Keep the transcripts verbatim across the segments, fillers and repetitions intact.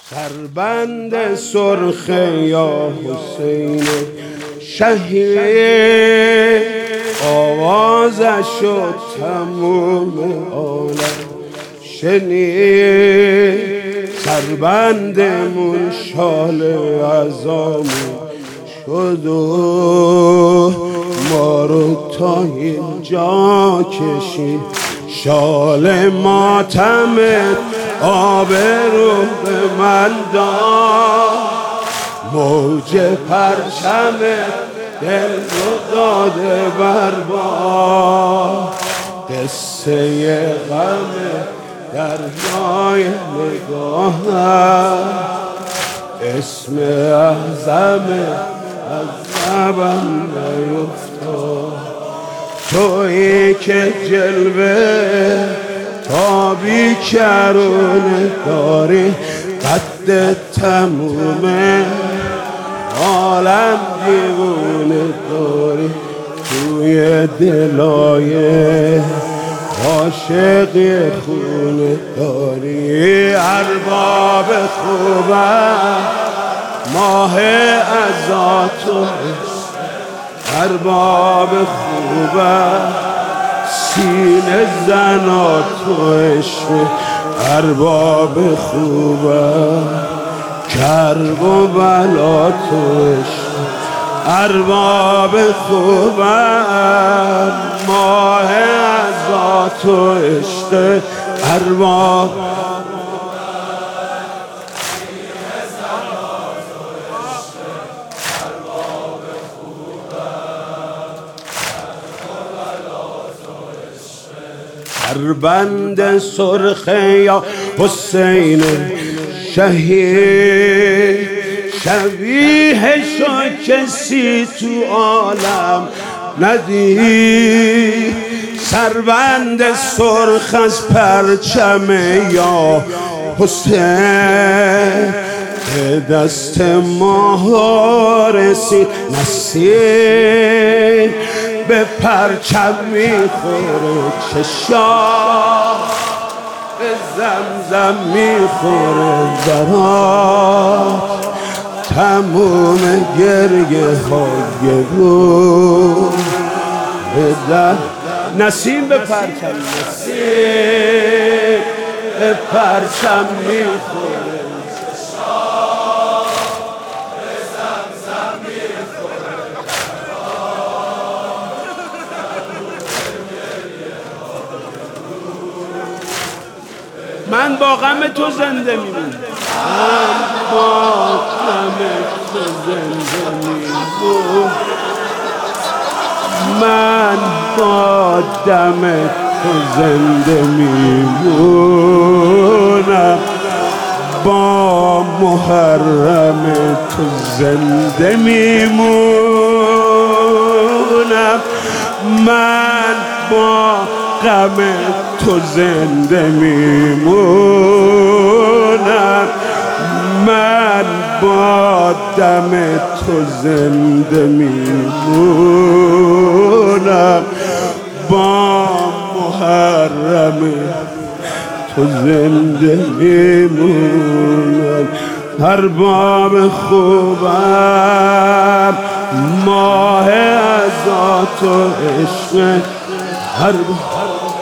سربند سرخ یا حسین شهید، آوازش شد تموم عالم شنید. سربندمون شال عزامون شد و ما رو تا اینجا کشید. شال ماتمت آبرو به من داد، موج پرچمت دل رو داده بر باد. قصه غم دریای نگاهم، اسم اعظم از زبان نیفتاد. تویی که جلوه تابی کرونه داری، قد تمومه عالم دیوونه داری. توی دلای عاشقی خونه داری. ارباب خوبم ماه عزاتو، ارباب خوبم سینه زناتو عشق. ارباب خوبم کرب و بلاتو عشق. ارباب خوبم ماه عزاتو عشق. ارباب سربند سرخ یا حسین شهید، شبیه شو کسی تو عالم ندید. سربند سرخ از پرچم یا حسین، به دست ما رسید نسیم. به پرچم میخوره چشام، به زمزم میخوره زرات. تموم گریه های رو به در نسیم. به پرچم نسیم، به پرچم میخوره چشام، به زمزم میخوره من با غم تو زنده میمونم. من با غم تو زنده میمونم. من با دم تو زنده میمونم. با محرم تو زنده میمونم. من با غم تو زنده میمونم. من با دم تو زنده میمونم. با محرم تو زنده میمونم. ارباب خوبم ماه عزات و عشق. ارباب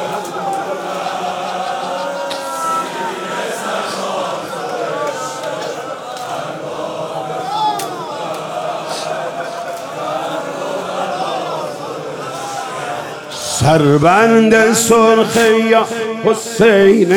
سربند سرخ یا حسین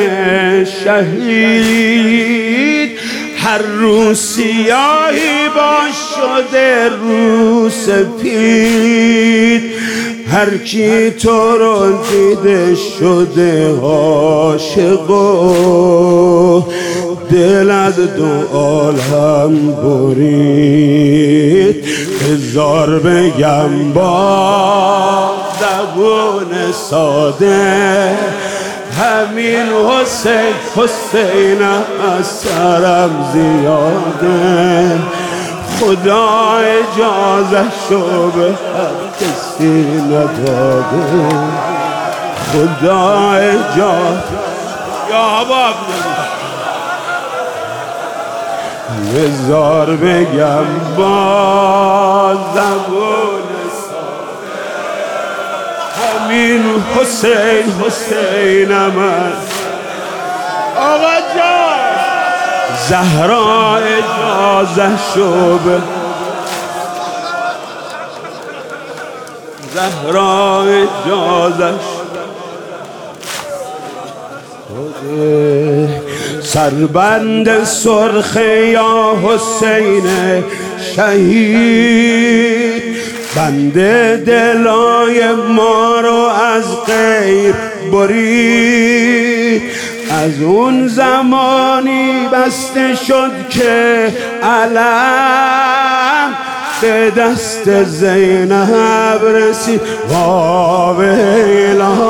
شهید، هر رو سیاهی با شده رو سپید. هر کی تو رو دیده شده عاشق و دل از دو عالم برید. هزار بگم با زبون ساده، همین حسین حسین از سرم زیاده. خدا اجازه‌شو به هر کسی نداده. خدا اجازه یا باب بذار بگم با زبون همین حسین حسینم است. آقا جان زهرا اجازه شو به زهرا اجازه سربند سرخ یا حسین شهید، بند دلای ما رو از غیر برید. از اون زمانی بسته شد که علم به دست زینب رسید. واویلا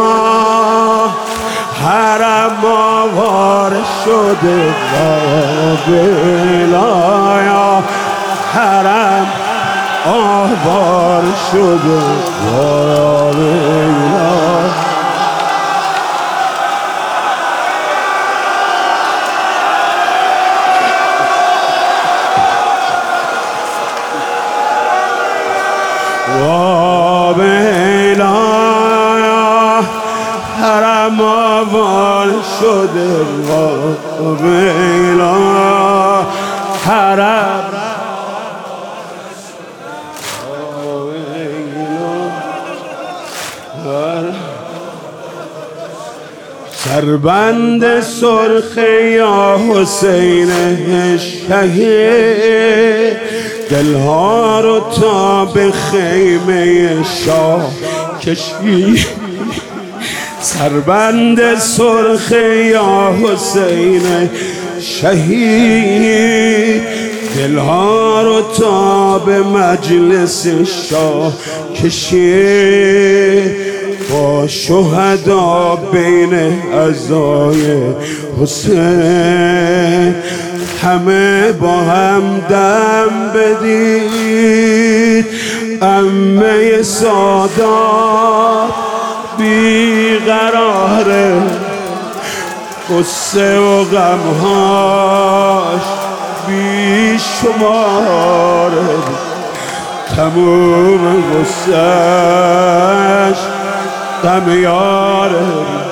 حرم آوار شده، واویلا یا حرم آوار شده، واویلا. واویلا حرم آوار شده، واویلا حرم سربند سرخ یا حسین شهید، دلها رو تا به خیمه شاه کشید. سربند سرخ یا حسین شهید، دلها رو تا به مجلس شاه کشید. با شهدا بین اعضای حسین همه با هم دم بدید. عمه سادات بیقراره، قصه و غمهاش بی شماره، تموم قصهش غم یاره.